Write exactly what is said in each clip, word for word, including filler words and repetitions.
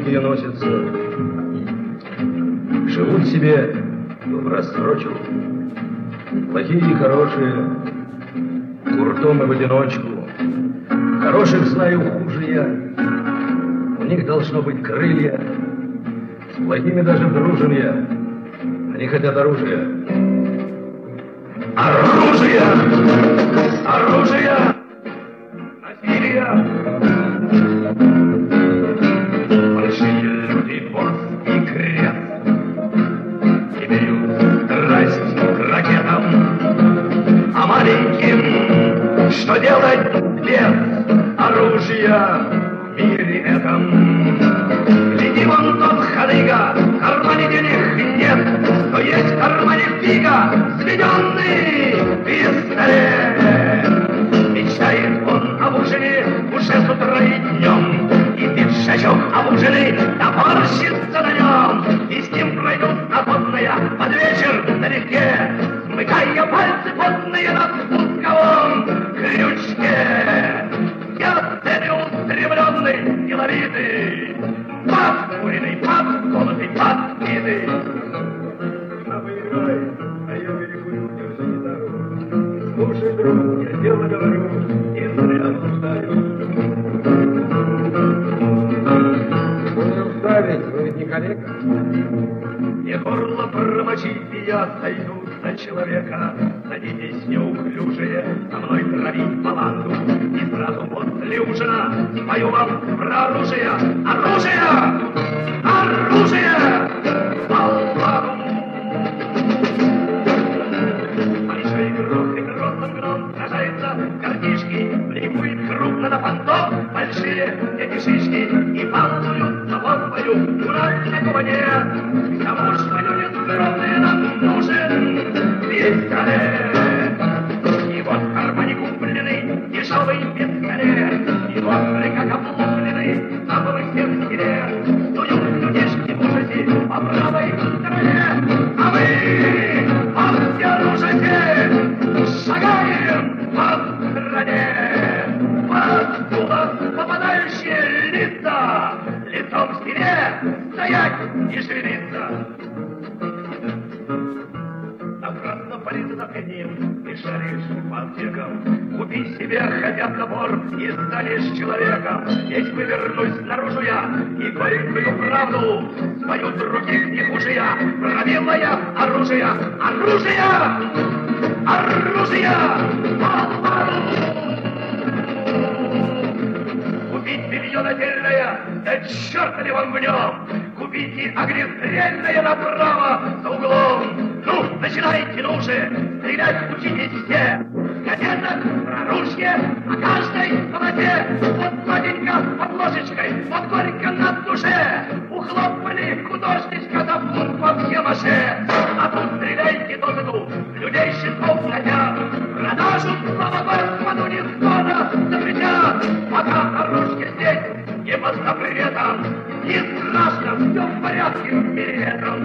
другие носятся. Живут себе в рассрочку. Плохие и хорошие, гуртом и в одиночку. Хороших знаю хуже я. У них должно быть крылья. С плохими даже дружен я. Они хотят оружия. Оружие! Оружие! Насилие! Большие люди, борт и крест имеют страсть к ракетам, а маленьким что делать без оружия в мире этом? Гляди, вон тот ходыга, в кармане денег нет, но есть в кармане фига, сведенный пистолет. Мечтает он об ужине уже с утра и днем, и пиджачок обуженный топорщится на нем, и с ним пройдут на потная под вечер налегке, смыкая пальцы потные на спусковом крючке. Я целеустремленный, деловитый, подкуренный, подколотый, подбитый. На поиграй, а я перекурю, держи гитару. Слушай, друг, я дело говорю, и зря блуждаю. Будем ставить, вы ведь не коллега. Не горло промочить, и я сойду за человека. Садитесь неуклюжие, со мной травить баланду. И сразу после ужина спою вам про оружие. Оружие! Оружие! Балладу! Большой грохот, грозным гном сражается гордишки, бликует крупно на понтов большие эти шишки, и балуются бомбою, у нас такого нет. К тому, что люди здоровые, нам нужен пистолет. И вот в кармане купленный дешевый пистолет, и острый, как облупленный, самый всем скелет. Суют людишки в ужасе по правой стороне, а мы обнаружите, шагаем по стране. Под дуло попадающие лица, лицом к стене стоять и шевелиться. Напрасно полиция запретим, ты шаришь по аптекам. Купи себе хотя бы набор и станешь человеком. Здесь вывернусь наружу я и горькую правду свою других не хуже я. Правилое оружие, оружие, оружие! Купить белье нательное, да черт ли вам в нем! Купите огнестрельное направо за углом. Ну, начинайте, ну же, стрелять учитесь все. Газета про ружье, о каждой полосе. Вот сладенько под ложечкой, вот горько на душе. Ухлопали художничка за фунт во все маше. А тут стреляйте досыду, людей щитков хотят. Продажу, слава Господу, не скоро запретят. Пока оружие здесь, не под запретом. Не страшно, все в порядке в мире этом.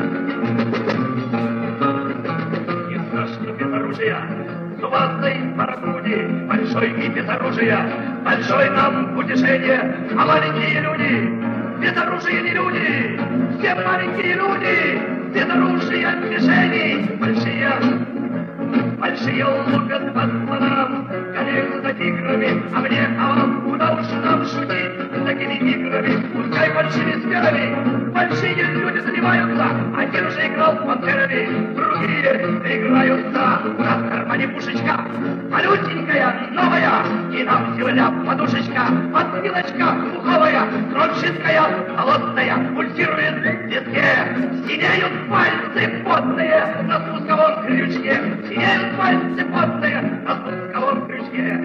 Не страшно без оружия, с вазой барбуди, большой и без оружия, большой нам утешение, а маленькие люди, без оружия не люди, все маленькие люди, без оружия мишени, большие, большие лупят по слонам, гоняются за тиграми, а мне, а вам, куда уж нам шутить с такими играми, пускай большими сферами, большие люди занимаются, один уже играл с пантерами, другие играются, у нас в кармане пушечка, малюсенькая, новая, и нам сегодня подушечка, подстилочка, пуховая, кроншинская, холодная, пульсирует в виске, синеют пальцы потные на спусковом крючке, синеют пальцы потные на спусковом крючке.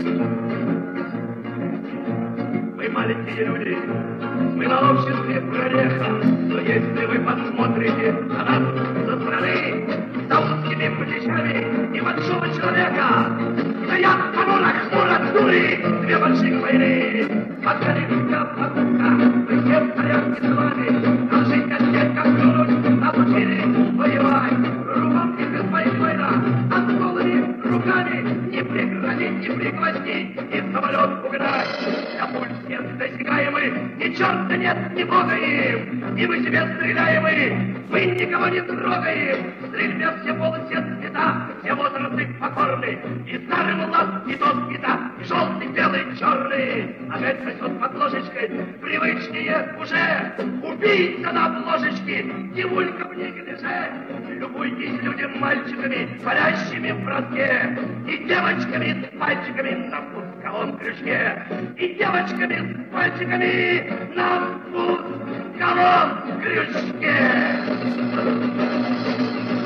Вы маленькие люди, мы на обществе прореха, но если вы посмотрите на нас со стороны, за узкими плечами небольшого человека, стоят в понурах хмурых дури две больших войны. Подгоревка, покупка, мы все в порядке с вами, наши костей, как плюнуть, обучили воевать. Рубанки без война, а с голыми руками нами не преградить, не пригвоздить, и самолет угнать. На пульс всех досягаемый, ни черта нет, не богаем, и мы себе стреляемы, мы никого не трогаем. В стрельбе все полы, все цвета, все возрасты покорны, и старый мулат, и тот гита, желтый, белый, черный. Опять сосет под ложечкой, привычнее уже, убийца над ложечки, девулька в неглиже. Любуйтесь людям, мальчиками, парящими в броске, и девочками с мальчиками на спусковом крючке, и девочками с мальчиками на спусковом крючке.